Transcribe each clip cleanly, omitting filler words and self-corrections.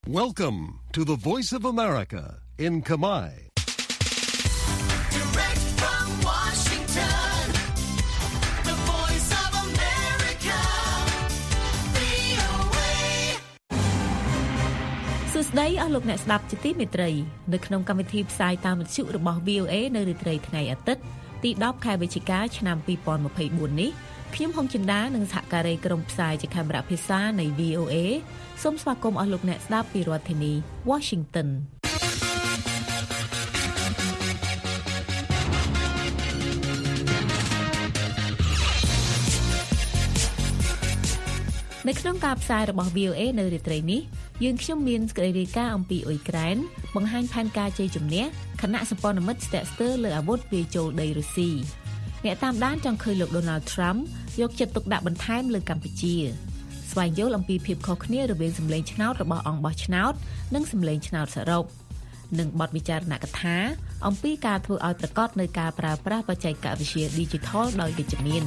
Welcome to the Voice of America in Khmer. Direct from Washington, the Voice of America, VOA. សួស្តីអស់លោកអ្នកស្ដាប់ជាទីមេត្រីនៅក្នុងកម្មវិធីផ្សាយតាមវិទ្យុរបស់ VOA នៅរាត្រីថ្ងៃអាទិត្យទី10ខែវិច្ឆិកាឆ្នាំ2024នេះខ្ញុំហុងចិន្តានិងសហការីក្រុមផ្សាយជាកាមេរ៉ាភាសានៃ VOA សូមស្វាគមន៍អស់លោកអ្នកស្ដាប់ពីរដ្ឋធានី Washington នៅក្នុងការផ្សាយរបស់ VOA នៅរាត្រីនេះយើងខ្ញុំមានសេចក្តីរាយការណ៍អំពីអ៊ុយក្រែនបង្ហាញផែនការជ័យជំនះគណៈសម្ព័ន្ធមិត្តស្ទាក់ស្ទើរលើអាវុធវាយចូលដីរុស្ស៊ីអ្នកតាមដានចង់ឃើញលោក Donald Trump យកចិត្តទុកដាក់បន្ថែមលើកម្ពុជាស្វែងយល់អំពីភាពខុសគ្នារវាងសម្លេងឆ្នោតរបស់អង្គបោះឆ្នោតនិងសម្លេងឆ្នោតសរុបនិងបទវិចារណកថាអំពីការធ្វើឲ្យប្រកបនៅការប្រើប្រាស់បច្ចេកវិទ្យា Digital ដោយវិជ្ជមាន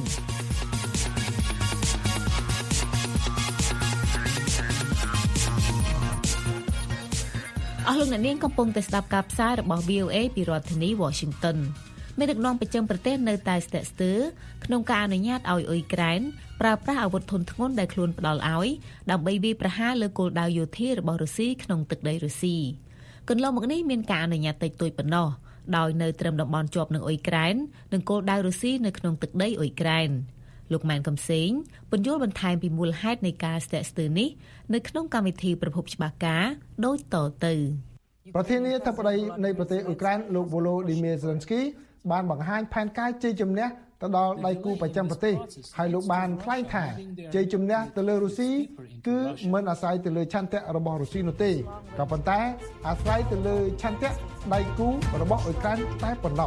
អស់លោកអ្នកនាងកំពុងតែស្ដាប់ការផ្សាយរបស់ VOA ពីរដ្ឋធានី Washington មានដឹកនាំប្រចាំប្រទេសនៅតែស្ទាក់ស្ទើរក្នុងការអនុញ្ញាតឲ្យអ៊ុយក្រែនប្រើប្រាស់អាវុធធុនធ្ងន់ដែលខ្លួនផ្ដល់ឲ្យដើម្បីវាយប្រហារលើគោលដៅយោធារបស់រុស្ស៊ីក្នុងទឹកដីរុស្ស៊ីកន្លងមកនេះមានការអនុញ្ញាតតិចតួចប៉ុណ្ណោះដោយនៅត្រឹមតំបន់ជាប់នឹងអ៊ុយក្រែននិងគោលដៅរុស្ស៊ីនៅក្នុងទឹកដីអ៊ុយក្រែនលោកម៉ែនកំសែងពន្យល់បន្ថែមពីមូលហេតុនៃការស្ទាក់ស្ទើរនេះនៅក្នុងកម្មវិធីប្រភពច្បាស់ការដូចតទៅប្រធានាធិបតីនៃប្រទេសអ៊ុយក្រែនលោក Volodymyr Zelensky បានបង្ហាញផែនការជ័យជំនះទៅដល់ដៃគូប្រចាំប្រទេសហើយលោកបានថ្លែងថាជ័យជំនះទៅលើរុស្ស៊ីគឺមិនអាស្រ័យទៅលើឆន្ទៈរបស់រុស្ស៊ីនោះទេក៏ប៉ុន្តែអាស្រ័យទៅលើឆន្ទៈដៃគូរបស់អ៊ុយក្រែនតែប៉ុណ្ណោះ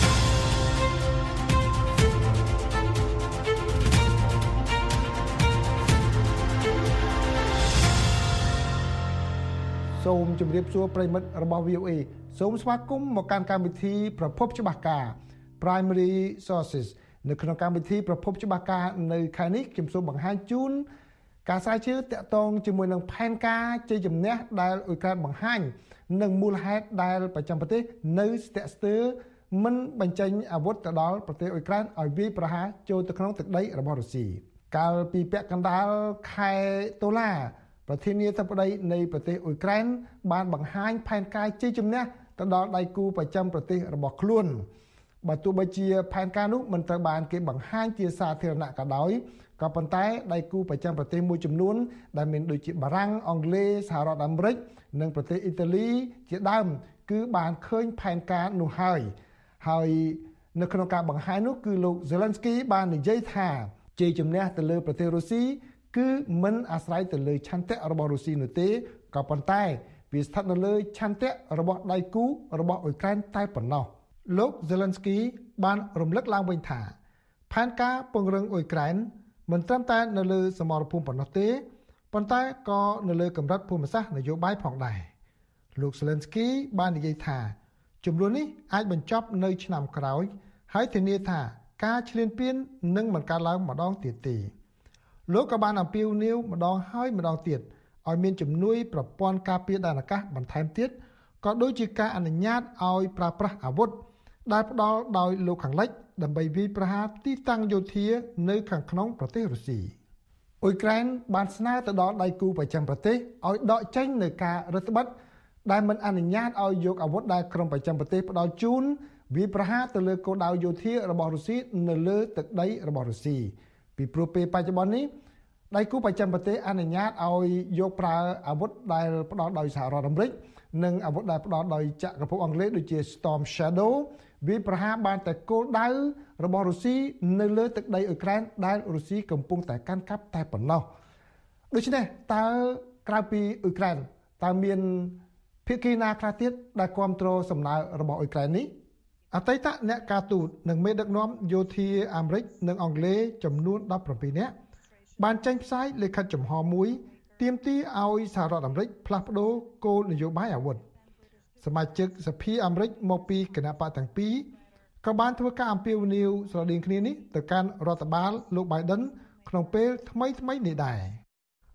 សូមជម្រាបសួរប្រិមិត្តរបស់ VOA សូមស្វាគមន៍មកកាន់កម្មវិធីប្រភពច្បាស់ការ Primary Sources នៅក្នុងកម្មវិធីប្រភពច្បាស់ការនៅខែនេះខ្ញុំសូមបង្ហាញជូនការស្រាវជ្រាវតាក់ទងជាមួយនឹងផែនការជ័យជំនះដែលអ៊ុយក្រែនបង្ហាញនិងមូលហេតុដែលប្រចាំប្រទេសនៅស្ទាក់ស្ទើរមិនបញ្ចេញអាវុធទៅដល់ប្រទេសអ៊ុយក្រែនឲ្យវាយប្រហារចូលទៅក្នុងទឹកដីរបស់រុស្ស៊ីកាលពីពាក់កណ្ដាលខែតុលាប្រធានាធិបតីនៃប្រទេសអ៊ុយក្រែនបានបង្ហាញផែនការជ័យជំនះទៅដល់ដៃគូប្រចាំប្រទេសរបស់ខ្លួនបើទោះបីជាផែនការនោះមិនត្រូវបានគេបង្ហាញជាសាធារណៈក៏ដោយក៏ប៉ុន្តែដៃគូប្រចាំប្រទេសមួយចំនួនដែលមានដូចជាបារាំងអង់គ្លេសសហរដ្ឋអាមេរិកនិងប្រទេសអ៊ីតាលីជាដើមគឺបានឃើញផែនការនោះហើយនៅក្នុងការបង្ហាញនោះគឺលោក Zelensky បាននិយាយថាជ័យជំនះទៅលើប្រទេសរុស្ស៊ីគឺមិនអាស្រ័យទៅលើឆន្ទៈរបស់រុស្ស៊ីនោះទេក៏ប៉ុន្តែវាស្ថិតនៅលើឆន្ទៈរបស់ដៃគូរបស់អ៊ុយក្រែនតែប៉ុណ្ណោះលោក Zelensky បានរំលឹកឡើងវិញថាផែនការពង្រឹងអ៊ុយក្រែនមិនត្រឹមតែនៅលើសមរភូមិប៉ុណ្ណោះទេប៉ុន្តែក៏នៅលើកម្រិតភូមិសាស្ត្រនយោបាយផងដែរលោក Zelensky បាននិយាយថាចំនួននេះអាចបញ្ចប់នៅឆ្នាំក្រោយហើយធានាថាការឈ្លានពាននឹងមិនកើតឡើងម្ដងទៀតទេលោកក៏បានអំពាវនាវម្ដងហើយម្ដងទៀតឲ្យមានជំនួយប្រព័ន្ធការពារដែនអាកាសបន្ថែមទៀតក៏ដូចជាការអនុញ្ញាតឲ្យប្រើប្រាស់អាវុធដែលផ្ដល់ដោយលោកខាងលិចដើម្បីវាយប្រហារទីតាំងយោធានៅខាងក្នុងប្រទេសរុស្ស៊ីអ៊ុយក្រែនបានស្នើទៅដល់ដៃគូប្រចាំប្រទេសឲ្យដកចេញនូវការរដ្ឋបတ်ដែលមិនអនុញ្ញាតឲ្យយកអាវុធដែលក្រុមប្រចាំប្រទេសផ្ដល់ជូនវាយប្រហារទៅលើគោលដៅយោធារបស់រុស្ស៊ីនៅលើទឹកដីរបស់រុស្ស៊ីពីព្រោះពេលបច្ចុប្បន្ននេះដៃគូប្រចាំប្រទេសអនុញ្ញាតឲ្យយកប្រើអាវុធដែលផ្ដល់ដោយសហរដ្ឋអាមេរិកនិងអាវុធដែលផ្ដល់ដោយចក្រភពអង់គ្លេសដូចជា Storm Shadow វាប្រហារបានតែគោលដៅរបស់រុស្ស៊ីនៅលើទឹកដីអ៊ុយក្រែនដែលរុស្ស៊ីកំពុងតែកាន់កាប់តែប៉ុណ្ណោះដូច្នេះតើក្រៅពីអ៊ុយក្រែនតើមានភាគីណាខ្លះទៀតដែលគ្រប់គ្រងសំណើរបស់អ៊ុយក្រែននេះអតីតអ្នកការទូតនិងមេដឹកនាំយោធាអាមេរិកនិងអង់គ្លេសចំនួន17នាក់បានចេញផ្សាយលិខិតចំហមួយទាមទារឲ្យសហរដ្ឋអាមេរិកផ្លាស់ប្ដូរគោលនយោបាយអាវុធសមាជិកសភាអាមេរិកមកពីគណៈបកទាំងពីរក៏បានធ្វើការអំពាវនាវស្រដៀងគ្នានេះទៅកាន់រដ្ឋបាលលោក Biden ក្នុងពេលថ្មីនេះដែរ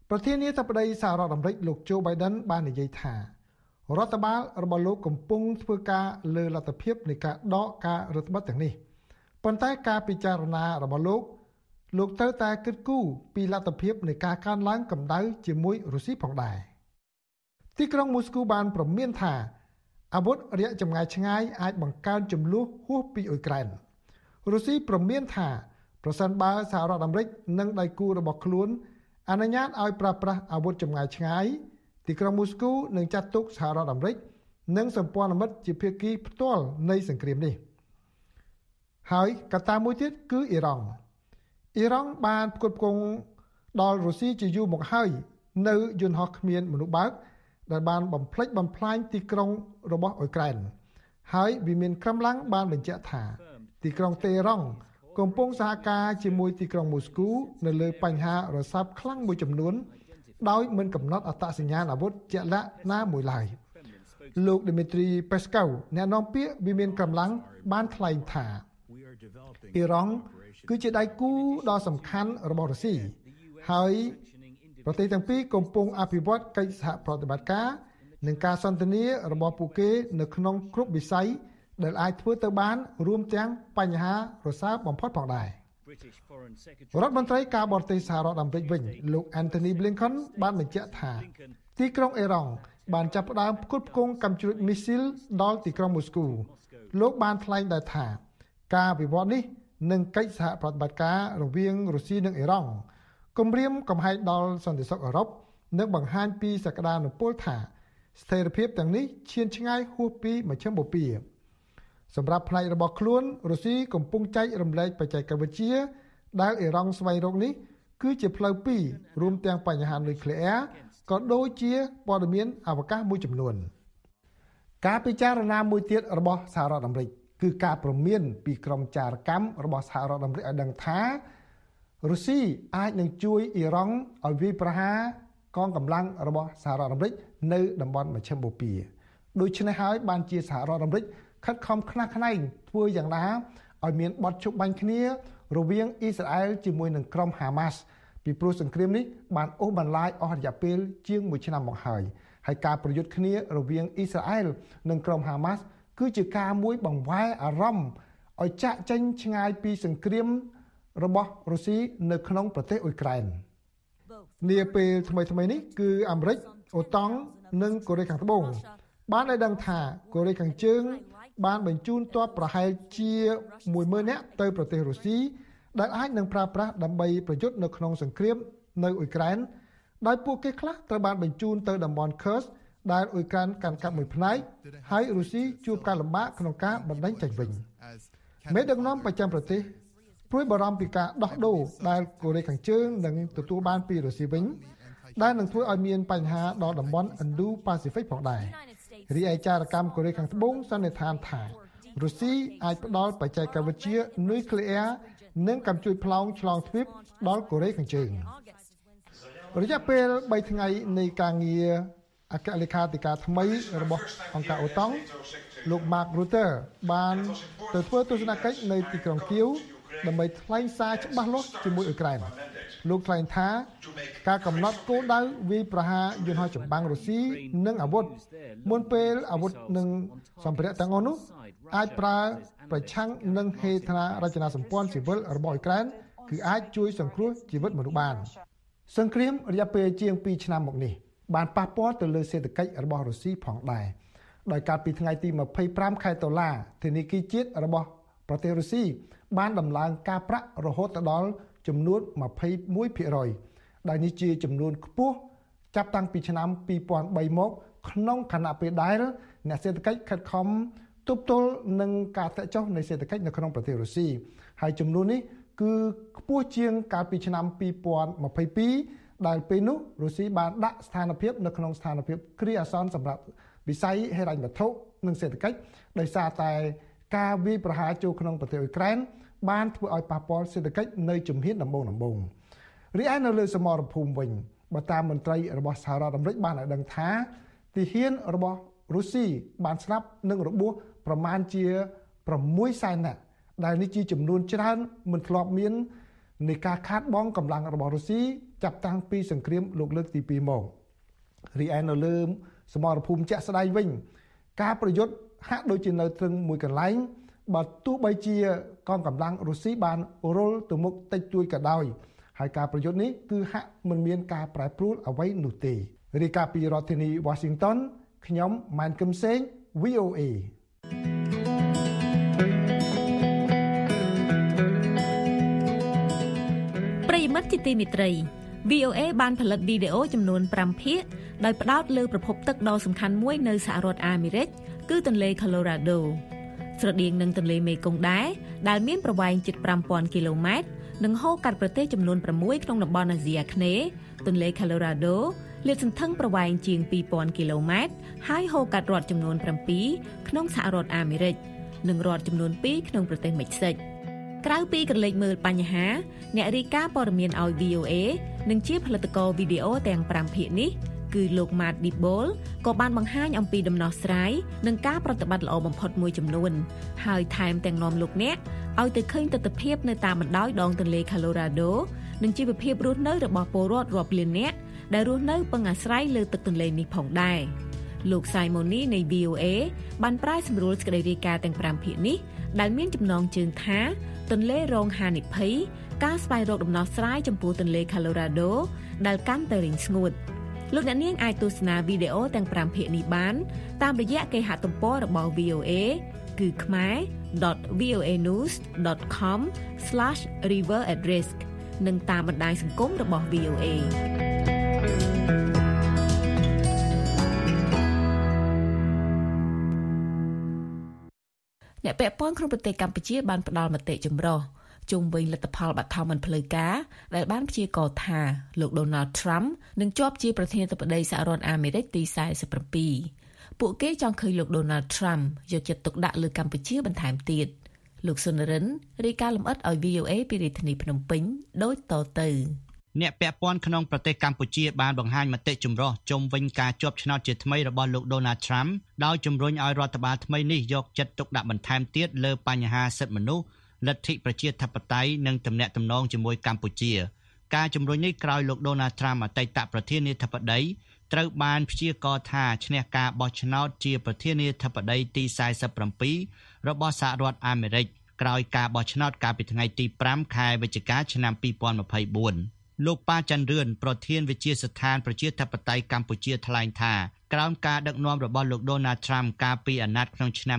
ប្រធានាធិបតីសហរដ្ឋអាមេរិកលោក Joe Biden បាននិយាយថារដ្ឋបាលរបស់លោកកំពុងធ្វើការលើលទ្ធភាពនៃការដកការរដ្ឋបတ်ទាំងនេះប៉ុន្តែការពិចារណារបស់លោកត្រូវតែគិតគូរពីលទ្ធភាពនៃការកើនឡើងកម្ដៅជាមួយរុស្ស៊ីផងដែរទីក្រុងមូស្គូបានព្រមានថាអាវុធរយៈចម្ងាយឆ្ងាយអាចបង្កើនចំនួនហួសពីអ៊ុយក្រែនរុស្ស៊ីព្រមានថាប្រសិនបើសហរដ្ឋអាមេរិកនិងដៃគូរបស់ខ្លួនអនុញ្ញាតឲ្យប្រើប្រាស់អាវុធចម្ងាយឆ្ងាយទីក្រុងមូស្គូនឹងចាត់ទុកសហរដ្ឋអាមេរិកនិងសម្ព័ន្ធមិត្តជាភាគីផ្ទាល់នៃសង្គ្រាមនេះហើយកត្តាមួយទៀតគឺអ៊ីរ៉ង់បានផ្គត់ផ្គង់ដល់រុស្ស៊ីជាយូរមកហើយនៅយន្តហោះគ្មានមនុស្សបើកដែលបានបំផ្លិចបំផ្លាញទីក្រុងរបស់អ៊ុយក្រែនហើយវិមានក្រំឡាំងបានបញ្ជាក់ថាទីក្រុងតេហ៍រ៉ង់កំពុងសហការជាមួយទីក្រុងមូស្គូនៅលើបញ្ហារស័ព្ទខ្លាំងមួយចំនួនដោយមិនកំណត់អត្តសញ្ញាណអាវុធជាក់លាក់ណាមួយឡើយលោក Dmitry Peskov អ្នកនាំពាក្យវិមានក្រំឡាំងបានថ្លែងថាអ៊ីរ៉ង់គឺជាដៃគូដ៏សំខាន់របស់រុស្ស៊ីហើយប្រទេសទាំងពីរកំពុងអភិវឌ្ឍកិច្ចសហប្រតិបត្តិការនិងការសន្ទនារបស់ពួកគេនៅក្នុងគ្រប់វិស័យដែលអាចធ្វើទៅបានរួមទាំងបញ្ហារសើបបំផុតផងដែររដ្ឋមន្ត្រីការបរទេសសហរដ្ឋអាមេរិកវិញលោក Antony Blinken បានបញ្ជាក់ថាទីក្រុងអ៊ីរ៉ង់បានចាប់ផ្ដើមផ្គត់ផ្គង់កាំជ្រួចមីស៊ីលដល់ទីក្រុងមូស្គូលោកបានថ្លែងដែរថាការវិវត្តនេះនឹងកិច្ចសហប្រតិបត្តិការរវាងរុស្ស៊ីនិងអ៊ីរ៉ង់គម្រាមកំហែងដល់សន្តិសុខអឺរ៉ុបនិងបង្ហាញពីសក្តានុពលថាស្ថិរភាពទាំងនេះឈានឆ្ងាយហួសពីមជ្ឈមបូព៌ាសម្រាប់ផ្នែករបស់ខ្លួនរុស្ស៊ីកំពុងចែករំលែកបច្ចេកវិទ្យាដែលអ៊ីរ៉ង់ស្វែងរកនេះគឺជាផ្លូវពីររួមទាំងបញ្ហានុយក្លេអ៊ែរក៏ដូចជាព័ត៌មានអវកាសមួយចំនួនការពិចារណាមួយទៀតរបស់សហរដ្ឋអាមេរិកគឺការព្រមានពីក្រុមចារកម្មរបស់សហរដ្ឋអាមេរិកឲ្យដឹងថារុស្ស៊ីអាចនឹងជួយអ៊ីរ៉ង់ឲ្យវាយប្រហារកងកម្លាំងរបស់សហរដ្ឋអាមេរិកនៅតំបន់មជ្ឈមបូព៌ាដូច្នេះហើយបានជាសហរដ្ឋអាមេរិកខិតខំខ្នះខ្នែងធ្វើយ៉ាងណាឲ្យមានបទជប់បាញ់គ្នារវាងអ៊ីស្រាអែលជាមួយនឹងក្រុមហាម៉ាស់ពីព្រោះសង្គ្រាមនេះបានអូសបន្លាយអស់រយៈពេលជាង1ឆ្នាំមកហើយការប្រយុទ្ធគ្នារវាងអ៊ីស្រាអែលនិងក្រុមហាម៉ាស់គឺជាការមួយបង្វែរអារម្មណ៍ឲ្យចាក់ចេញឆ្ងាយពីសង្គ្រាមរបស់រុស្ស៊ីនៅក្នុងប្រទេសអ៊ុយក្រែននាពេលថ្មីនេះគឺអាមេរិកអូតង់និងកូរ៉េខាងត្បូងបានឲ្យដឹងថាកូរ៉េខាងជើងបានបញ្ជូនទ័ពប្រហែលជា10000នាក់ទៅប្រទេសរុស្ស៊ីដែលអាចនឹងប្រើប្រាស់ដើម្បីប្រយុទ្ធនៅក្នុងសង្គ្រាមនៅអ៊ុយក្រែនដោយពួកគេខ្លះត្រូវបានបញ្ជូនទៅតំបន់ Kursk ដែលអ៊ុយក្រែនកាន់កាប់មួយផ្នែកហើយរុស្ស៊ីជួបការលំបាកក្នុងការបណ្ដេញចេញវិញមេដឹកនាំប្រចាំប្រទេសព្រួយបារម្ភពីការដោះដូរដែលកូរ៉េខាងជើងនឹងទទួលបានពីរុស្ស៊ីវិញដែលនឹងធ្វើឲ្យមានបញ្ហាដល់តំបន់ Indo-Pacific ផងដែររីឯចារកម្មកូរ៉េខាងត្បូងសន្និដ្ឋានថារុស្ស៊ីអាចផ្ដល់បច្ចេកវិទ្យានុយក្លេអ៊ែរនិងកាំជ្រួចផ្លោងឆ្លងទ្វីបដល់កូរ៉េខាងជើងរយៈពេល3ថ្ងៃនៃការងារអគ្គលេខាធិការថ្មីរបស់អង្គការអូតង់លោក Mark Rutte បានទៅធ្វើទស្សនកិច្ចនៅទីក្រុងគៀវដើម្បីថ្លែងសារច្បាស់លាស់ជាមួយអ៊ុយក្រែនលោកថ្លែងថាការកំណត់គោលដៅវាយប្រហារយន្តហោះចម្បាំងរុស្ស៊ីនិងអាវុធមុនពេលអាវុធនិងសម្ភារៈទាំងអស់នោះអាចប្រើប្រឆាំងនឹងហេដ្ឋារចនាសម្ព័ន្ធស៊ីវិលរបស់អ៊ុយក្រែនគឺអាចជួយសង្គ្រោះជីវិតមនុស្សបានសង្គ្រាមរយៈពេលជាង2ឆ្នាំមកនេះបានប៉ះពាល់ទៅលើសេដ្ឋកិច្ចរបស់រុស្ស៊ីផងដែរដោយកាលពីថ្ងៃទី25ខែតុលាធនាគារជាតិរបស់ប្រទេសរុស្ស៊ីបានដំឡើងការប្រាក់រហូតដល់ចំនួន 21% ដែលនេះជាចំនួនខ្ពស់ចាប់តាំងពីឆ្នាំ2003មកក្នុងខណៈពេលដែលអ្នកសេដ្ឋកិច្ចខិតខំទប់ទល់នឹងការធ្លាក់ចុះនៃសេដ្ឋកិច្ចនៅក្នុងប្រទេសរុស្ស៊ីហើយចំនួននេះគឺខ្ពស់ជាងកាលពីឆ្នាំ2022ដែលពេលនោះរុស្ស៊ីបានដាក់ស្ថានភាពនៅក្នុងស្ថានភាពគ្រាអាសន្នសម្រាប់វិស័យហិរញ្ញវត្ថុនិងសេដ្ឋកិច្ចដោយសារតែការវាយប្រហារចូលក្នុងប្រទេសអ៊ុយក្រែនបានធ្វើឲ្យប៉ះពាល់សេដ្ឋកិច្ចនៅជំហានដំបូងរីឯនៅលើសមរភូមិវិញបើតាមមន្ត្រីរបស់សហរដ្ឋអាមេរិកបានឲ្យដឹងថាទាហានរបស់រុស្ស៊ីបានស្លាប់និងរបួសប្រមាណជា600,000នាក់ដែលនេះជាចំនួនច្រើនមិនធ្លាប់មាននៃការខាតបង់កម្លាំងរបស់រុស្ស៊ីចាប់តាំងពីសង្គ្រាមលោកលើកទី2មករីឯនៅលើសមរភូមិជាក់ស្ដែងវិញការប្រយុទ្ធហាក់ដូចជានៅត្រឹងមួយកន្លែងបើទោះបីជាកងកម្លាំងរុស្ស៊ីបានរុលទៅមុខតិចតួចក៏ដោយហើយការប្រយុទ្ធនេះគឺហាក់មិនមានការប្រែប្រួលអ្វីនោះទេរាយការណ៍ពីរដ្ឋធានី Washington ខ្ញុំម៉ែនគឹមសេង VOA ប្រិយមិត្តជាទីមេត្រី VOA បានផលិតវីដេអូចំនួន5ភាគដោយផ្ដោតលើប្រភពទឹកដ៏សំខាន់មួយនៅសហរដ្ឋអាមេរិកគឺទន្លេ Colorado ស្រដៀងនឹងទន្លេមេគង្គដែរដែលមានប្រវែងជិត 5,000 គីឡូម៉ែត្រនិងហូរកាត់ប្រទេសចំនួន6ក្នុងតំបន់អាស៊ីអាគ្នេយ៍ទន្លេ Colorado លាតសន្ធឹងប្រវែងជាង 2,000 គីឡូម៉ែត្រហើយហូរកាត់រដ្ឋចំនួន7ក្នុងសហរដ្ឋអាមេរិកនិងរដ្ឋចំនួន2ក្នុងប្រទេសមិចស៊ិកក្រៅពីក្រឡេកមើលបញ្ហាអ្នករាយការណ៍ព័ត៌មានឲ្យ VOA និងជាផលិតករវីដេអូទាំង5ភាគនេះគឺលោក Matt Dibble ក៏បានបង្ហាញអំពីដំណោះស្រាយនិងការប្រតិបត្តិល្អបំផុតមួយចំនួនហើយថែមទាំងនាំលោកអ្នកឲ្យទៅឃើញទស្សនវិជ្ជានៅតាមបណ្ដោយដងទន្លេ Colorado និងជីវភាពរស់នៅរបស់ពលរដ្ឋរាប់លាននាក់ដែលរស់នៅពឹងអាស្រ័យលើទឹកទន្លេនេះផងដែរលោក Simoni នៃ VOA បានប្រែសម្រួលសេចក្តីរាយការណ៍ទាំង5ភាគនេះដែលមានចំណងជើងថាទន្លេរងហានិភ័យការស្វែងរកដំណោះស្រាយចំពោះទន្លេ Colorado ដែលកាន់តែរីងស្ងួតលោកអ្នកនាងអាចទស្សនាវីដេអូទាំង5ភាគនេះបានតាមរយៈគេហទំព័ររបស់ VOA គឺ khmer.voanews.com/riveratrisk និងតាមបណ្ដាញសង្គមរបស់ VOA អ្នកពាក់ព័ន្ធក្នុងប្រទេសកម្ពុជាបានផ្ដល់មតិចម្រុះជុំវិញលទ្ធផលបឋមមិនផ្លូវការដែលបានព្យាករណ៍ថាលោក Donald Trump នឹងជាប់ជាប្រធានាធិបតីសហរដ្ឋអាមេរិកទី47ពួកគេចង់ឃើញលោក Donald Trump យកចិត្តទុកដាក់លើកម្ពុជាបន្ថែមទៀតលោកសុនរិនរាយការណ៍លម្អិតឲ្យ VOA ពីរាជធានីភ្នំពេញដូចតទៅអ្នកពាក់ព័ន្ធក្នុងប្រទេសកម្ពុជាបានបង្ហាញមតិចម្រុះជុំវិញការជាប់ឆ្នោតជាថ្មីរបស់លោក Donald Trump ដោយជំរុញឲ្យរដ្ឋបាលថ្មីនេះយកចិត្តទុកដាក់បន្ថែមទៀតលើបញ្ហាសិទ្ធិមនុស្សលទ្ធិប្រជាធិបតេយ្យនិងទំនាក់ទំនងជាមួយកម្ពុជាការជំរុញនេះក្រោយលោក Donald Trump អតីតប្រធានាធិបតីត្រូវបានព្យាករណ៍ថាឈ្នះការបោះឆ្នោតជាប្រធានាធិបតីទី47របស់សហរដ្ឋអាមេរិកក្រោយការបោះឆ្នោតកាលពីថ្ងៃទី5ខែវិច្ឆិកាឆ្នាំ2024លោកប៉ាច័ន្ទរឿនប្រធានវិទ្យាស្ថានប្រជាធិបតេយ្យកម្ពុជាថ្លែងថាក្រោមការដឹកនាំរបស់លោក Donald Trump កាលពីអាណត្តិក្នុងឆ្នាំ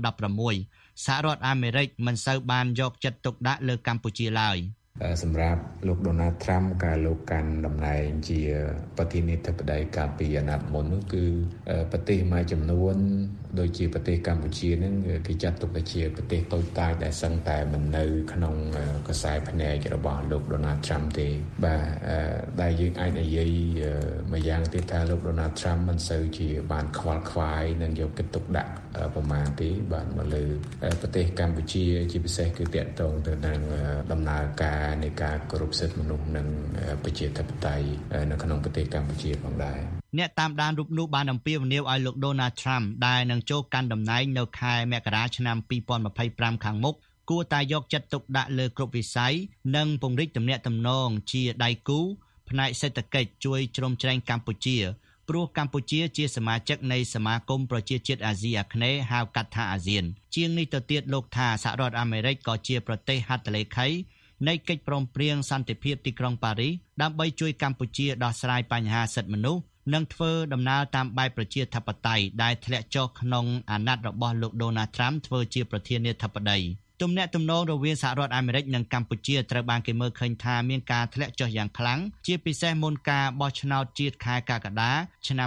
2016សហរដ្ឋអាមេរិកមិនសូវបានយកចិត្តទុកដាក់លើកម្ពុជាឡើយសម្រាប់លោក Donald Trump ការលោកកាន់តំណែងជាប្រធានាធិបតីកាលពីអាណត្តិមុននោះគឺប្រទេសមួយចំនួនដូចជាប្រទេសកម្ពុជានឹងគេចាត់ទុកថាជាប្រទេសតូចតាចដែលសឹងតែមិននៅក្នុងខ្សែភ្នែករបស់លោក Donald Trump ទេបាទដែលយើងអាចនិយាយមួយយ៉ាងទៀតថាលោក Donald Trump មិនសូវជាបានខ្វល់ខ្វាយនិងយកចិត្តទុកដាក់ប្រមាណទេបាទមកលើប្រទេសកម្ពុជាជាពិសេសគឺតាក់ទងទៅនឹងដំណើរការនៃការគោរពសិទ្ធិមនុស្សនិងប្រជាធិបតេយ្យនៅក្នុងប្រទេសកម្ពុជាផងដែរអ្នកតាមដានរូបនោះបានអំពាវនាវឲ្យលោក Donald Trump ដែលនឹងចូលកាន់តំណែងនៅខែមករាឆ្នាំ2025ខាងមុខគួរតែយកចិត្តទុកដាក់លើគ្រប់វិស័យនិងពង្រីកទំនាក់ទំនងជាដៃគូផ្នែកសេដ្ឋកិច្ចជួយជ្រោមជ្រែងកម្ពុជាព្រោះកម្ពុជាជាសមាជិកនៃសមាគមប្រជាជាតិអាស៊ីអាគ្នេយ៍ហៅកាត់ថាអាស៊ានជាងនេះទៅទៀតលោកថាសហរដ្ឋអាមេរិកក៏ជាប្រទេសហត្ថលេខីនៃកិច្ចព្រមព្រៀងសន្តិភាពទីក្រុងប៉ារីសដើម្បីជួយកម្ពុជាដោះស្រាយបញ្ហាសិទ្ធិមនុស្សនិងធ្វើដំណើរតាមបែបប្រជាធិបតេយ្យដែលធ្លាក់ចុះក្នុងអាណត្តិរបស់លោក Donald Trump ធ្វើជាប្រធានាធិបតីទំនាក់ទំនងរវាងសហរដ្ឋអាមេរិកនិងកម្ពុជាត្រូវបានគេមើលឃើញថាមានការធ្លាក់ចុះយ៉ាងខ្លាំងជាពិសេសមុនការបោះឆ្នោតជាតិខែកក្កដាឆ្នាំ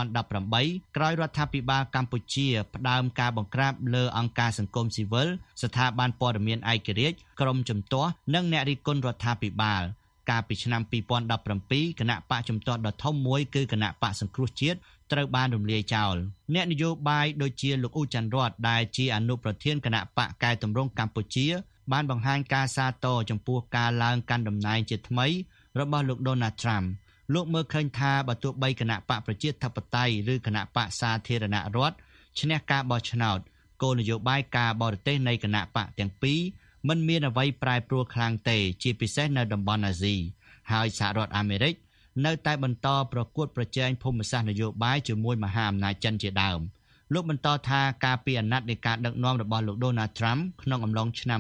2018ក្រោយរដ្ឋាភិបាលកម្ពុជាផ្ដើមការបង្ក្រាបលើអង្គការសង្គមស៊ីវិលស្ថាប័នព័ត៌មានឯករាជ្យក្រុមជំទាស់និងអ្នករិះគន់រដ្ឋាភិបាលកាលពីឆ្នាំ2017គណៈបកជំទាស់ដ៏ធំមួយគឺគណៈបកសង្គ្រោះជាតិត្រូវបានរំលាយចោលអ្នកនយោបាយដូចជាលោកអ៊ូច័ន្ទរតដែលជាអនុប្រធានគណៈបកកែតម្រង់កម្ពុជាបានបង្ហាញការសាទរចំពោះការឡើងកាន់តំណែងជាថ្មីរបស់លោក Donald Trump លោកមើលឃើញថាបើទោះបីគណៈបកប្រជាធិបតេយ្យឬគណៈបកសាធារណរដ្ឋឈ្នះការបោះឆ្នោតគោលនយោបាយការបរទេសនៃគណៈបកទាំងពីរមិនមានអ្វីប្រែប្រួលខ្លាំងទេជាពិសេសនៅតំបន់អាស៊ីហើយសហរដ្ឋអាមេរិកនៅតែបន្តប្រកួតប្រជែងភូមិសាស្ត្រនយោបាយជាមួយមហាអំណាចចិនជាដើមលោកបន្តថាការពីអាណត្តិនៃការដឹកនាំរបស់លោក Donald Trump ក្នុងអំឡុងឆ្នាំ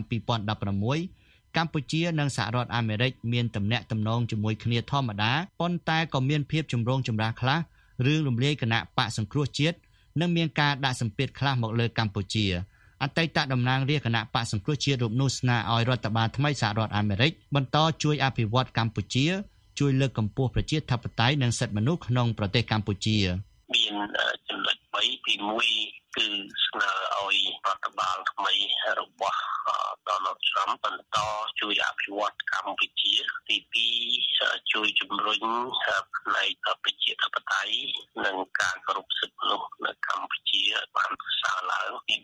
2016កម្ពុជានិងសហរដ្ឋអាមេរិកមានទំនាក់ទំនងជាមួយគ្នាធម្មតាប៉ុន្តែក៏មានភាពចម្រូងចម្រាសខ្លះរឿងរំលាយគណៈបកសង្គ្រោះជាតិនិងមានការដាក់សម្ពាធខ្លះមកលើកម្ពុជាអតីតតំណាងរាជគណៈបកសង្គ្រោះជាតិរូបនោះស្នើឲ្យរដ្ឋបាលថ្មីសហរដ្ឋអាមេរិកបន្តជួយអភិវឌ្ឍកម្ពុជាជួយលើកកម្ពស់ប្រជាធិបតេយ្យនិងសិទ្ធិមនុស្សក្នុងប្រទេសកម្ពុជាមានចំណុច3ទី1គឺស្នើឲ្យរដ្ឋបាលថ្មីរបស់ Donald Trump បន្តជួយអភិវឌ្ឍកម្ពុជាទី2ជួយជំរុញផ្នែកប្រជាធិបតេយ្យនិងការគោរពសិទ្ធិមនុស្សនៅកម្ពុជាឲ្យបានប្រសើរឡើងទី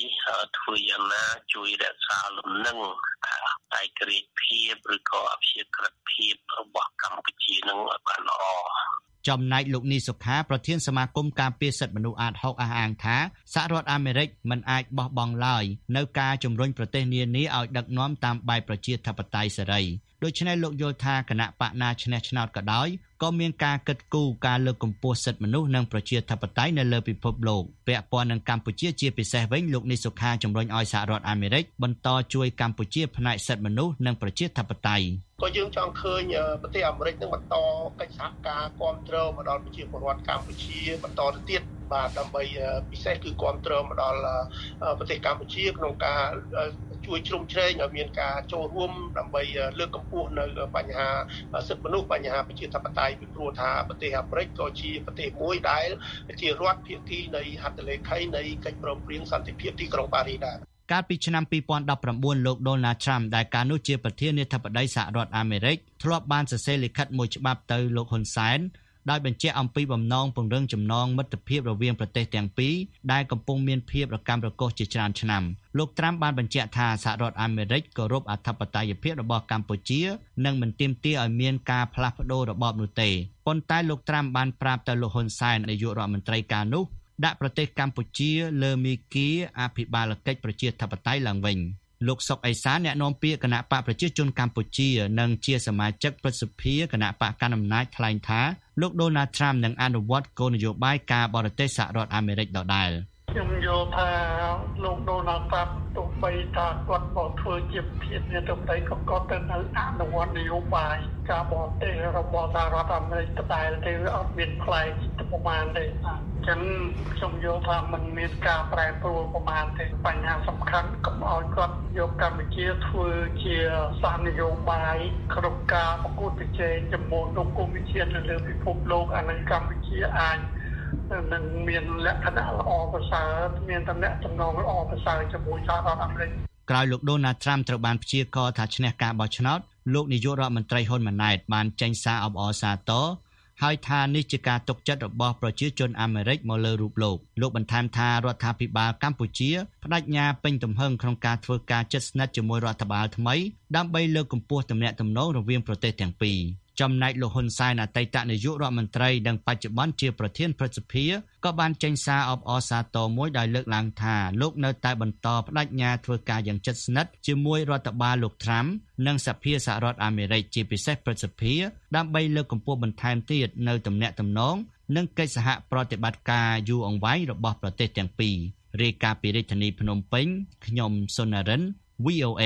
3ធ្វើយ៉ាងណាជួយរក្សាលំនឹងឯករាជ្យភាពឬក៏អព្យាក្រឹតភាពរបស់កម្ពុជានឹងឲ្យបានល្អចំណែកលោកនីសុខាប្រធានសមាគមការពារសិទ្ធិមនុស្សអាត6អះអាងថាសហរដ្ឋអាមេរិកមិនអាចបោះបង់ឡើយនៅការជំរុញប្រទេសនានាឲ្យដឹកនាំតាមបែបប្រជាធិបតេយ្យសេរីដូច្នេះលោកយល់ថាគណៈបកណាឈ្នះឆ្នោតក៏ដោយក៏មានការគិតគូរការលើកកម្ពស់សិទ្ធិមនុស្សនិងប្រជាធិបតេយ្យនៅលើពិភពលោកពាក់ព័ន្ធនឹងកម្ពុជាជាពិសេសវិញលោកនីសុខាជំរុញឲ្យសហរដ្ឋអាមេរិកបន្តជួយកម្ពុជាផ្នែកសិទ្ធិមនុស្សនិងប្រជាធិបតេយ្យក៏យើងចង់ឃើញប្រទេសអាមេរិកនឹងបន្តកិច្ចសហការគ្រប់គ្រងមកដល់ប្រជាពលរដ្ឋកម្ពុជាបន្តទៅទៀតបាទដើម្បីពិសេសគឺគ្រប់គ្រងមកដល់ប្រទេសកម្ពុជាក្នុងការជួយជ្រោមជ្រែងឲ្យមានការចូលរួមដើម្បីលើកកម្ពស់នៅបញ្ហាសិទ្ធិមនុស្សបញ្ហាប្រជាធិបតេយ្យពីព្រោះថាប្រទេសអាមេរិកក៏ជាប្រទេសមួយដែលជារដ្ឋភាគីនៃហត្ថលេខីនៃកិច្ចព្រមព្រៀងសន្តិភាពទីក្រុងប៉ារីសដែរកាលពីឆ្នាំ2019លោក Donald Trump ដែលកាលនោះជាប្រធានាធិបតីសហរដ្ឋអាមេរិកធ្លាប់បានសរសេរលិខិតមួយច្បាប់ទៅលោកហ៊ុនសែនដោយបញ្ជាក់អំពីបំណងពង្រឹងចំណងមិត្តភាពរវាងប្រទេសទាំងពីរដែលកំពុងមានភាពរកាំរកូសជាច្រើនឆ្នាំលោកត្រាំបានបញ្ជាក់ថាសហរដ្ឋអាមេរិកគោរពអធិបតេយ្យភាពរបស់កម្ពុជានិងមិនទាមទារឲ្យមានការផ្លាស់ប្តូររបបនោះទេប៉ុន្តែលោកត្រាំបានប្រាប់ទៅលោកហ៊ុនសែននាយករដ្ឋមន្ត្រីកាលនោះដាក់ប្រទេសកម្ពុជាលើមាគ៌ាអភិបាលកិច្ចប្រជាធិបតេយ្យឡើងវិញលោកសុកអេសានអ្នកនាំពាក្យគណៈបកប្រជាជនកម្ពុជានិងជាសមាជិកព្រឹទ្ធសភាគណៈបកកណ្ដាលអំណាចថ្លែងថាលោក Donald Trump នឹងអនុវត្តគោលនយោបាយការបរទេសសហរដ្ឋអាមេរិកដដែលខ្ញុំយល់ថាលោក Donald Trump ទោះបីថាគាត់មកធ្វើជាប្រធានាធិបតីក៏គាត់ទៅនៅអនុវត្តនយោបាយការបរទេសរបស់សហរដ្ឋអាមេរិកដដែលទេវាអត់មានផ្លែទៅប្រមាណទេអញ្ចឹងខ្ញុំយល់ថាมันមានការប្រែប្រួលប្រមាណទេបញ្ហាសំខាន់កុំឲ្យគាត់យកកម្ពុជាធ្វើជាសាសនយោបាយក្នុងការប្រកួតប្រជែងជាមួយលោកគុំវិជានៅលើពិភពលោកអានឹងកម្ពុជាអាចនឹងមានលក្ខណៈល្អប្រសើរមានតំណែងតំណងល្អប្រសើរជាមួយសហរដ្ឋអាមេរិកក្រោយលោក Donald Trump ត្រូវបានព្យាករណ៍ថាឈ្នះការបោះឆ្នោតលោកនាយករដ្ឋមន្ត្រីហ៊ុនម៉ាណែតបានចេញសារអបអរសាទរហើយថានេះជាការទុកចិត្តរបស់ប្រជាជនអាមេរិកមកលើរូបលោកបន្ថែមថារដ្ឋាភិបាលកម្ពុជាបដិញ្ញាពេញទំហឹងក្នុងការធ្វើការជិតស្និទ្ធជាមួយរដ្ឋបាលថ្មីដើម្បីលើកកម្ពស់ទំនាក់ទំនងរវាងប្រទេសទាំងពីរចំណែកលោកហ៊ុនសែនអតីតនាយករដ្ឋមន្ត្រីនិងបច្ចុប្បន្នជាប្រធានព្រឹទ្ធសភាក៏បានចេញសារអបអរសាទរមួយដោយលើកឡើងថាលោកនៅតែបន្តបដិញ្ញាធ្វើការយ៉ាងជិតស្និទ្ធជាមួយរដ្ឋបាលលោកត្រាំនិងសភាសហរដ្ឋអាមេរិកជាពិសេសព្រឹទ្ធសភាដើម្បីលើកកម្ពស់បន្ថែមទៀតនៅទំនាក់ទំនងនិងកិច្ចសហប្រតិបត្តិការយូរអង្វែងរបស់ប្រទេសទាំងពីររាយការណ៍ពីរាជធានីភ្នំពេញខ្ញុំសុននរិន VOA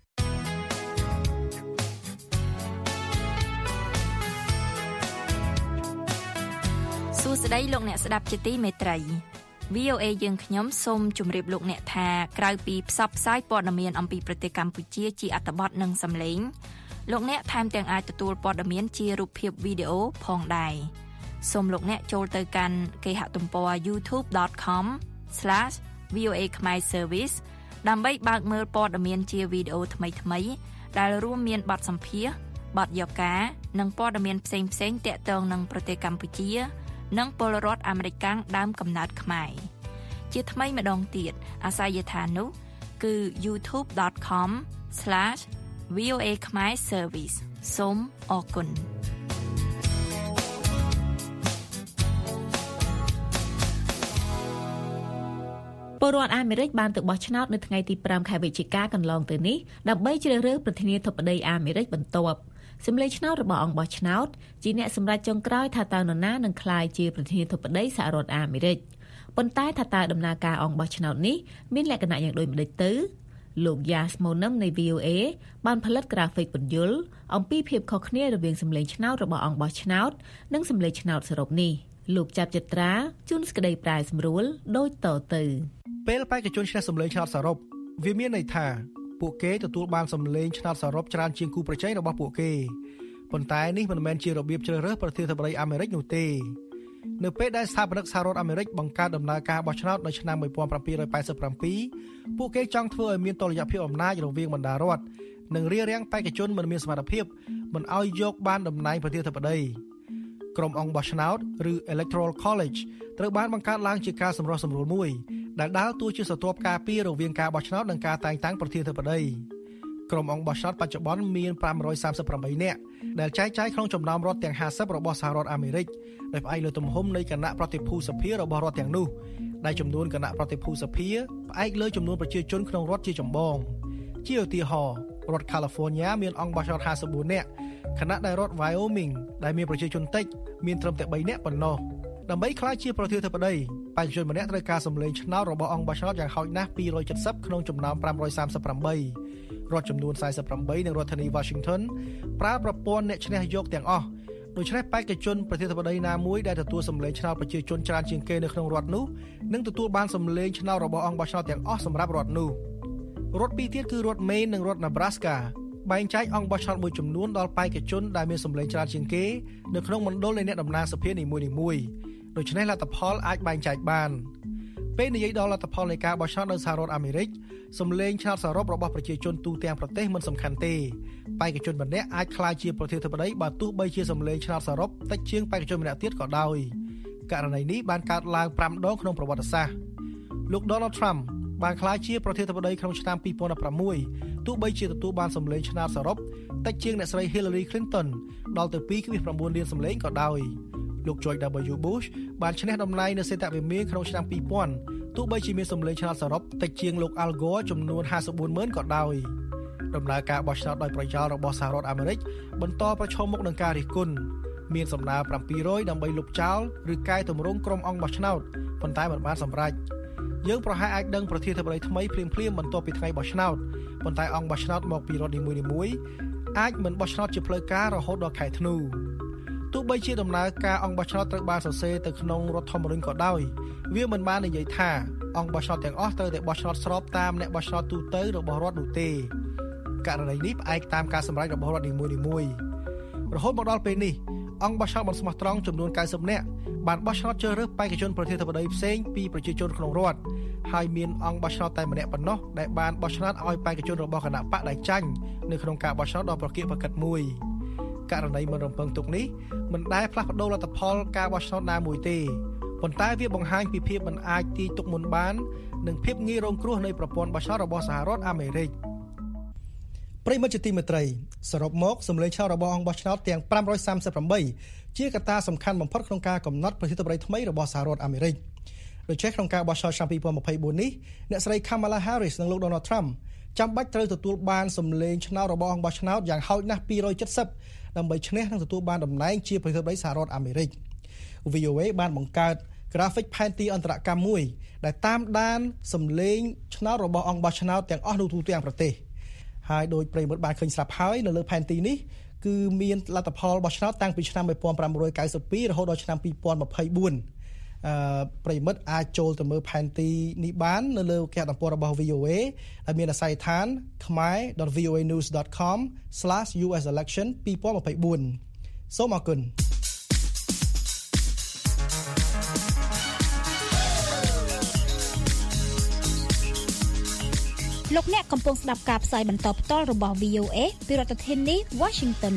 សួស្តីលោកអ្នកស្ដាប់ជាទីមេត្រី VOA យើងខ្ញុំសូមជម្រាបលោកអ្នកថាក្រៅពីផ្សព្វផ្សាយព័ត៌មានអំពីប្រទេសកម្ពុជាជាអត្ថបទនិងសំឡេងលោកអ្នកថែមទាំងអាចទទួលព័ត៌មានជារូបភាពវីដេអូផងដែរសូមលោកអ្នកចូលទៅកាន់គេហទំព័រ youtube.com/VOA Khmer Service ដើម្បីបើកមើលព័ត៌មានជាវីដេអូថ្មីៗដែលរួមមានបទសម្ភាសន៍បទយកានិងព័ត៌មានផ្សេងៗទាក់ទងនឹងប្រទេសកម្ពុជានិងពលរដ្ឋអាមេរិកដើមកំណើតខ្មែរជាថ្មីម្ដងទៀតអាសយដ្ឋាននោះគឺ youtube.com/VOA Khmer Service សូមអរគុណពលរដ្ឋអាមេរិកបានទៅបោះឆ្នោតនៅថ្ងៃទី5ខែវិច្ឆិកាកន្លងទៅនេះដើម្បីជ្រើសរើសប្រធានាធិបតីអាមេរិកបន្ទាប់សម្លេងឆ្នោតរបស់អង្គបោះឆ្នោតជាអ្នកសម្រេចចុងក្រោយថាតើនរណានឹងក្លាយជាប្រធានាធិបតីសហរដ្ឋអាមេរិកប៉ុន្តែថាតើដំណើរការអង្គបោះឆ្នោតនេះមានលក្ខណៈយ៉ាងដូចម្តេចទៅលោក Yasmonam នៃ VOA បានផលិតក្រាហ្វិកពន្យល់អំពីភាពខុសគ្នារវាងសម្លេងឆ្នោតរបស់អង្គបោះឆ្នោតនិងសម្លេងឆ្នោតសរុបនេះលោកចាប់ចត្រាជួនស្ក្តីប្រែសម្រួលដូចតទៅពេលបេក្ខជនឈ្នះសម្លេងឆ្នោតសរុបវាមានន័យថាពួកគេទទួលបានសម្លេងឆ្នោតសរុបច្រើនជាងគូប្រជែងរបស់ពួកគេប៉ុន្តែនេះមិនមែនជារបៀបជ្រើសរើសប្រធានាធិបតីអាមេរិកនោះទេនៅពេលដែលស្ថាបនិកសហរដ្ឋអាមេរិកបង្កើតដំណើរការបោះឆ្នោតនៅឆ្នាំ1787ពួកគេចង់ធ្វើឲ្យមានតុល្យភាពអំណាចរវាងបណ្ដារដ្ឋនិងរារាំងបេក្ខជនមិនមានសមត្ថភាពមិនឲ្យយកបានតំណែងប្រធានាធិបតីក្រុមអង្គបោះឆ្នោតឬ Electoral College ត្រូវបានបង្កើតឡើងជាការសម្រុះសម្រួលមួយដែលដើរតួជាស្រទាប់ការពាររវាងការបោះឆ្នោតនិងការតែងតាំងប្រធានាធិបតីក្រុមអង្គបោះឆ្នោតបច្ចុប្បន្នមាន538នាក់ដែលចែកចាយក្នុងចំណោមរដ្ឋទាំង50របស់សហរដ្ឋអាមេរិកដោយផ្អែកលើទំហំនៃគណៈប្រតិភូសភារបស់រដ្ឋទាំងនោះដែលចំនួនគណៈប្រតិភូសភាផ្អែកលើចំនួនប្រជាជនក្នុងរដ្ឋជាចម្បងជាឧទាហរណ៍រដ្ឋ California មានអង្គបោះឆ្នោត54នាក់ខណៈដែលរដ្ឋ Wyoming ដែលមានប្រជាជនតិចមានត្រឹមតែ3នាក់ប៉ុណ្ណោះដើម្បីក្លាយជាប្រធានាធិបតីបេក្ខជនម្នាក់ត្រូវការសម្លេងឆ្នោតរបស់អង្គបោះឆ្នោតយ៉ាងហោចណាស់270ក្នុងចំណោម538រដ្ឋចំនួន48និងរដ្ឋធានី Washington ប្រើប្រព័ន្ធអ្នកឈ្នះយកទាំងអស់ដូច្នេះបេក្ខជនប្រធានាធិបតីណាមួយដែលទទួលសម្លេងឆ្នោតប្រជាជនច្រើនជាងគេនៅក្នុងរដ្ឋនោះនឹងទទួលបានសម្លេងឆ្នោតរបស់អង្គបោះឆ្នោតទាំងអស់សម្រាប់រដ្ឋនោះរដ្ឋពីរទៀតគឺរដ្ឋ Maine និងរដ្ឋ Nebraska បែងចែកអង្គបោះឆ្នោតមួយចំនួនដល់បេក្ខជនដែលមានសម្លេងច្រើនជាងគេនៅក្នុងមណ្ឌលនៃអ្នកតំណាងសភានីមួយៗដូច្នេះលទ្ធផលអាចបែងចែកបានពេលនិយាយដល់លទ្ធផលនៃការបោះឆ្នោតនៅសហរដ្ឋអាមេរិកសម្លេងឆ្នោតសរុបរបស់ប្រជាជនទូទាំងប្រទេសមិនសំខាន់ទេបេក្ខជនម្នាក់អាចក្លាយជាប្រធានាធិបតីបើទោះបីជាសម្លេងឆ្នោតសរុបតិចជាងបេក្ខជនម្នាក់ទៀតក៏ដោយករណីនេះបានកើតឡើង5ដងក្នុងប្រវត្តិសាស្ត្រលោក Donald Trump បានក្លាយជាប្រធានាធិបតីក្នុងឆ្នាំ2016ទោះបីជាទទួលបានសម្លេងឆ្នោតសរុបតិចជាងអ្នកស្រី Hillary Clinton ដល់ទៅ 2.9 លានសម្លេងក៏ដោយលោក George W. Bush បានឈ្នះតំណែងនៅសេតវិមានក្នុងឆ្នាំ2000ទោះបីជាមានសម្លេងឆ្នោតសរុបតិចជាងលោក Al Gore ចំនួន 54,000 ក៏ដោយដំណើរការបោះឆ្នោតដោយប្រយោលរបស់សហរដ្ឋអាមេរិកបន្តប្រឈមមុខនឹងការរិះគន់មានសំណើ700ដើម្បីលុបចោលឬកែតម្រង់ក្រុមអង្គបោះឆ្នោតប៉ុន្តែមិនបានសម្រេចយើងប្រហែលអាចដឹងប្រធានាធិបតីថ្មីភ្លាមៗបន្ទាប់ពីថ្ងៃបោះឆ្នោតប៉ុន្តែអង្គបោះឆ្នោតមកពីរដ្ឋនីមួយៗអាចមិនបោះឆ្នោតជាផ្លូវការរហូតដល់ខែធ្នូទោះបីជាដំណើរការអង្គបោះឆ្នោតត្រូវបានសរសេរទៅក្នុងរដ្ឋធម្មនុញ្ញក៏ដោយវាមិនបាននិយាយថាអង្គបោះឆ្នោតទាំងអស់ត្រូវតែបោះឆ្នោតស្របតាមអ្នកបោះឆ្នោតទូទៅរបស់រដ្ឋនោះទេករណីនេះផ្អែកតាមការសម្រេចរបស់រដ្ឋនីមួយៗរហូតមកដល់ពេលនេះអង្គបោះឆ្នោតមិនស្មោះត្រង់ចំនួន90នាក់បានបោះឆ្នោតជ្រើសរើសបេក្ខជនប្រធានាធិបតីផ្សេងពីប្រជាជនក្នុងរដ្ឋហើយមានអង្គបោះឆ្នោតតែម្នាក់ប៉ុណ្ណោះដែលបានបោះឆ្នោតឲ្យបេក្ខជនរបស់គណៈបកដែលចាញ់នៅក្នុងការបោះឆ្នោតដ៏ប្រកៀកប្រកិតមួយករណីមិនរំពឹងទុកនេះមិនដែលផ្លាស់ប្ដូរលទ្ធផលការបោះឆ្នោតណាមួយទេប៉ុន្តែវាបង្ហាញពីភាពមិនអាចទាយទុកមុនបាននិងភាពងាយរងគ្រោះនៃប្រព័ន្ធបោះឆ្នោតរបស់សហរដ្ឋអាមេរិកប្រិមត្តជាទីមេត្រីសរុបមកសម្លេងឆ្នោតរបស់អង្គបោះឆ្នោតទាំង538ជាកត្តាសំខាន់បំផុតក្នុងការកំណត់ប្រធានាធិបតីថ្មីរបស់សហរដ្ឋអាមេរិកដូច្នេះក្នុងការបោះឆ្នោតឆ្នាំ2024នេះអ្នកស្រី Kamala Harris និងលោក Donald Trump ចាំបាច់ត្រូវទទួលបានសម្លេងឆ្នោតរបស់អង្គបោះឆ្នោតយ៉ាងហោចណាស់270ដើម្បីឈ្នះនិងទទួលបានតំណែងជាប្រធានាធិបតីសហរដ្ឋអាមេរិក VOA បានបង្កើតក្រាហ្វិកផែនទីអន្តរកម្មមួយដែលតាមដានសម្លេងឆ្នោតរបស់អង្គបោះឆ្នោតទាំងអស់នៅទូទាំងប្រទេសហើយដោយប្រិមត្តបានឃើញស្រាប់ហើយនៅលើផែនទីនេះគឺមានលទ្ធផលបោះឆ្នោតតាំងពីឆ្នាំ1592រហូតដល់ឆ្នាំ2024ប្រិមិត្តអាចចូលទៅមើលផែនទីនេះបាននៅលើគេហទំព័ររបស់ VOA ដែលមានអាស័យដ្ឋាន khmer.voanews.com/US election 2024សូមអរគុណលោកអ្នកកំពុងស្ដាប់ការផ្សាយបន្តផ្ទាល់របស់ VOA ពីរដ្ឋធានី Washington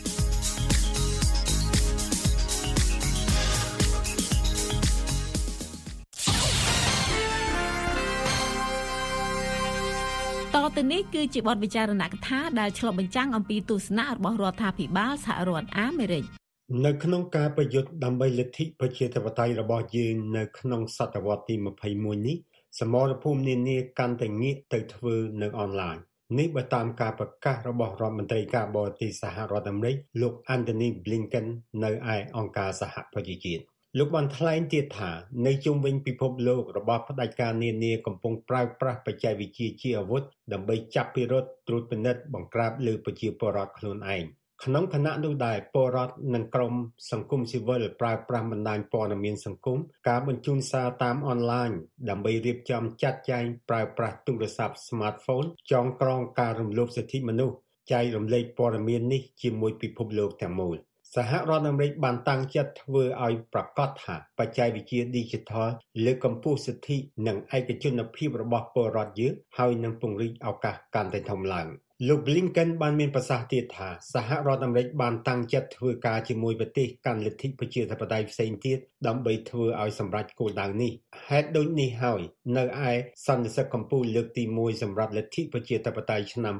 ទៅនេះគឺជាបទវិចារណកថាដែលឆ្លុះបញ្ចាំងអំពីទស្សនៈរបស់រដ្ឋាភិបាលសហរដ្ឋអាមេរិកនៅក្នុងការប្រយុទ្ធដើម្បីលទ្ធិប្រជាធិបតេយ្យរបស់យើងនៅក្នុងសតវត្សទី21នេះសមរភូមិនានាកាន់តែងាកទៅធ្វើនៅអនឡាញនេះបើតាមការប្រកាសរបស់រដ្ឋមន្ត្រីការបរទេសសហរដ្ឋអាមេរិកលោក Anthony Blinken នៅឯអង្គការសហប្រជាជាតិលោកបានថ្លែងទៀតថានៅជុំវិញពិភពលោករបស់ផ្ដាច់ការនានាកំពុងប្រើប្រាស់បច្ចេកវិទ្យាជាអាវុធដើម្បីចាប់ពិរុទ្ធត្រួតពិនិត្យបង្ក្រាបលើប្រជាពលរដ្ឋខ្លួនឯងក្នុងគណៈនោះដែរពលរដ្ឋនិងក្រុមសង្គមស៊ីវិលប្រើប្រាស់បណ្ដាញព័ត៌មានសង្គមការបញ្ជូនសារតាមអនឡាញដើម្បីរៀបចំចាត់ចែងប្រើប្រាស់ទូរស័ព្ទ Smartphone ចងក្រងការរំលោភសិទ្ធិមនុស្សចែករំលែកព័ត៌មាននេះជាមួយពិភពលោកទាំងមូលសហរដ្ឋអាមេរិកបានតាំងចិត្តធ្វើឲ្យប្រកាសថាបច្ចេកវិទ្យា Digital លើកកម្ពស់សិទ្ធិនិងឯកជនភាពរបស់ពលរដ្ឋយើងហើយនឹងពង្រីកឱកាសកាន់តែធំឡើងលោក Blinken បានមានប្រសាសន៍ទៀតថាសហរដ្ឋអាមេរិកបានតាំងចិត្តធ្វើការជាមួយប្រទេសកាន់លទ្ធិប្រជាធិបតេយ្យផ្សេងទៀតដើម្បីធ្វើឲ្យសម្រេចគោលដៅនេះហេតុដូចនេះហើយនៅឯសន្និសីទកម្ពុជាលើកទី1សម្រាប់លទ្ធិប្រជាធិបតេយ្យឆ្នាំ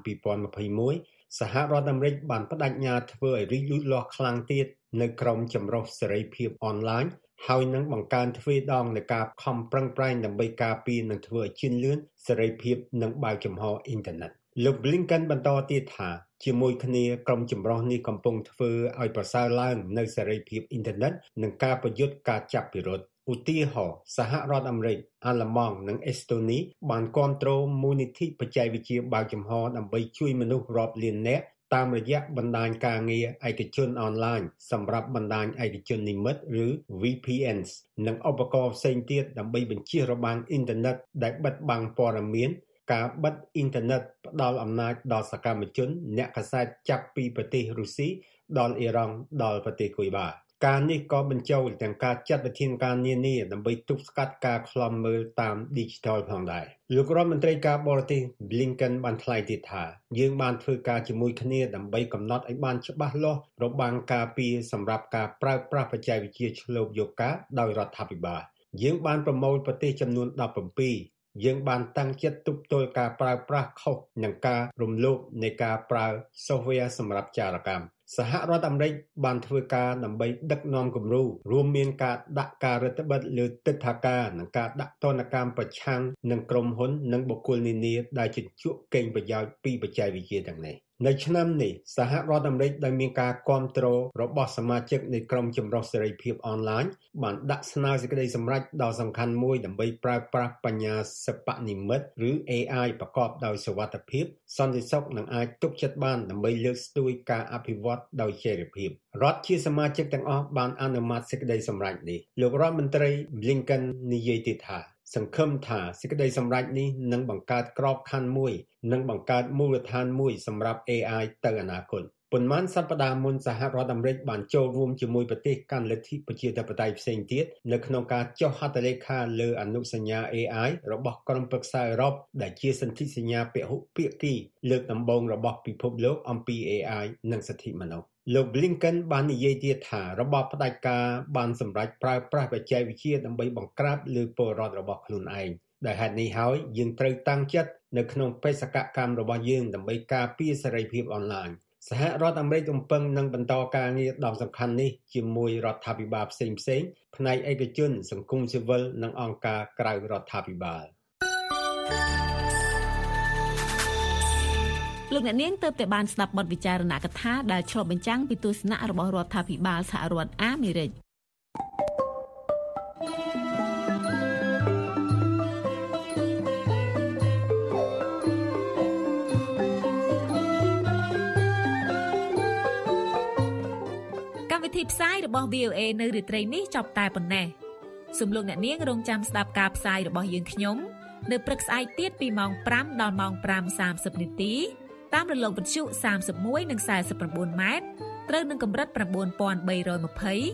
2021សហរដ្ឋអាមេរិកបានបដិញ្ញាធ្វើឲ្យរីកលូតលាស់ខ្លាំងទៀតនៅក្រមចម្រុះសេរីភាពអនឡាញហើយនឹងបង្កើនទ្វេដងនៃការខំប្រឹងប្រែងដើម្បីការពារនិងធ្វើឲ្យជឿនលឿនសេរីភាពនិងបើកចំហអ៊ីនធឺណិតលោក Blinken បន្តទៀតថាជាមួយគ្នាក្រុមចម្រុះនេះកំពុងធ្វើឲ្យប្រសើរឡើងនៅសេរីភាពអ៊ីនធឺណិតនិងការប្រយុទ្ធការចាប់ពិរុទ្ធឧទាហរណ៍សហរដ្ឋអាមេរិកអាល្លឺម៉ង់និងអេស្តូនីបានគាំទ្រមូលនិធិបច្ចេកវិទ្យាបើកចំហដើម្បីជួយមនុស្សរាប់លាននាក់តាមរយៈបណ្ដាញការងារឯកជនអនឡាញសម្រាប់បណ្ដាញឯកជននិម្មិតឬ VPNs និងឧបករណ៍ផ្សេងទៀតដើម្បីបញ្ជៀសរបាំងអ៊ីនធឺណិតដែលបិទបាំងព័ត៌មានការបិទអ៊ីនធឺណិតផ្ដល់អំណាចដល់សកម្មជនអ្នកកាសែតចាប់ពីប្រទេសរុស្ស៊ីដល់អ៊ីរ៉ង់ដល់ប្រទេសគុយបាការនេះក៏បញ្ចូលទាំងការចាត់វិធានការនានាដើម្បីទប់ស្កាត់ការឃ្លាំមើលតាម Digital ផងដែរលោករដ្ឋមន្ត្រីការបរទេស Blinken បានថ្លែងទៀតថាយើងបានធ្វើការជាមួយគ្នាដើម្បីកំណត់ឲ្យបានច្បាស់លាស់របាំងការពារសម្រាប់ការប្រើប្រាស់បច្ចេកវិទ្យាឆ្លូបយកការដោយរដ្ឋាភិបាលយើងបានប្រមូលប្រទេសចំនួន17យើងបានតាំងចិត្តទប់ទល់ការប្រើប្រាស់ខុសនិងការរំលោភនៃការប្រើ software សម្រាប់ចារកម្មសហរដ្ឋអាមេរិកបានធ្វើការដើម្បីដឹកនាំគំរូរួមមានការដាក់ការរដ្ឋបិទលើទិដ្ឋាការនិងការដាក់ទណ្ឌកម្មប្រឆាំងនឹងក្រុមហ៊ុននិងបុគ្គលនានាដែលជញ្ជក់កេងប្រយោជន៍ពីបច្ចេកវិទ្យាទាំងនេះនៅឆ្នាំនេះសហរដ្ឋអាមេរិកដែលមានការគាំទ្ររបស់សមាជិកនៃក្រុមចម្រុះសេរីភាពអនឡាញបានដាក់ស្នើសេចក្តីសម្រេចដ៏សំខាន់មួយដើម្បីប្រើប្រាស់បញ្ញាសិប្បនិម្មិតឬ AI ប្រកបដោយសុវត្ថិភាពសន្តិសុខនិងអាចទុកចិត្តបានដើម្បីលើកស្ទួយការអភិវឌ្ឍដោយចីរភាពរដ្ឋជាសមាជិកទាំងអស់បានអនុម័តសេចក្តីសម្រេចនេះលោករដ្ឋមន្ត្រី Blinken និយាយទៀតថាសង្ឃឹមថាសេចក្តីសម្រេចនេះនឹងបង្កើតក្របខ័ណ្ឌមួយនិងបង្កើតមូលដ្ឋានមួយសម្រាប់ AI ទៅអនាគតប៉ុន្មានសប្តាហ៍មុនសហរដ្ឋអាមេរិកបានចូលរួមជាមួយប្រទេសកាន់លទ្ធិប្រជាធិបតេយ្យផ្សេងទៀតនៅក្នុងការចុះហត្ថលេខាលើអនុសញ្ញា AI របស់ក្រុមប្រឹក្សាអឺរ៉ុបដែលជាសន្ធិសញ្ញាពហុភាគីលើកដំបូងរបស់ពិភពលោកអំពី AI និងសិទ្ធិមនុស្សលោក Blinken បាននិយាយទៀតថារបបផ្ដាច់ការបានសម្រេចប្រើប្រាស់បច្ចេកវិទ្យាដើម្បីបង្ក្រាបលើពលរដ្ឋរបស់ខ្លួនឯងដោយហេតុនេះហើយយើងត្រូវតាំងចិត្តនៅក្នុងបេសកកម្មរបស់យើងដើម្បីការពារសេរីភាពអនឡាញសហរដ្ឋអាមេរិកកំពុងនឹងបន្តការងារដ៏សំខាន់នេះជាមួយរដ្ឋាភិបាលផ្សេងៗផ្នែកឯកជនសង្គមស៊ីវិលនិងអង្គការក្រៅរដ្ឋាភិបាលលោកអ្នកនាងទើបតែបានស្ដាប់បទវិចារណកថាដែលឆ្លុះបញ្ចាំងពីទស្សនៈរបស់រដ្ឋាភិបាលសហរដ្ឋអាមេរិកកម្មវិធីផ្សាយរបស់ VOA នៅរាត្រីនេះចប់តែប៉ុណ្ណេះសូមលោកអ្នកនាងរងចាំស្ដាប់ការផ្សាយរបស់យើងខ្ញុំនៅព្រឹកស្អែកទៀតពីម៉ោង5ដល់ម៉ោង 5:30 នាទីតាមរលកវិទ្យុ31និង49ម៉ែត្រត្រូវនឹងកម្រិត 9320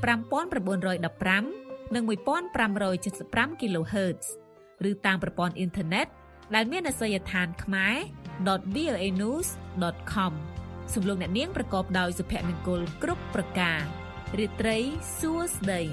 5915 និង 1575 kHz ឬតាមប្រព័ន្ធអ៊ីនធឺណិតដែលមានអាសយដ្ឋានkhmer.voanews.com សូមលោកអ្នកនាងប្រកបដោយសុភមង្គលគ្រប់ប្រការរាត្រីសួស្តី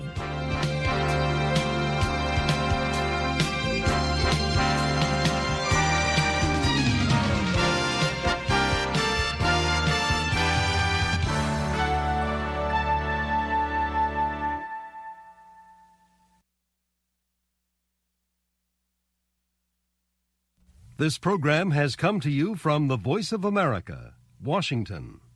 This program has come to you from the Voice of America, Washington.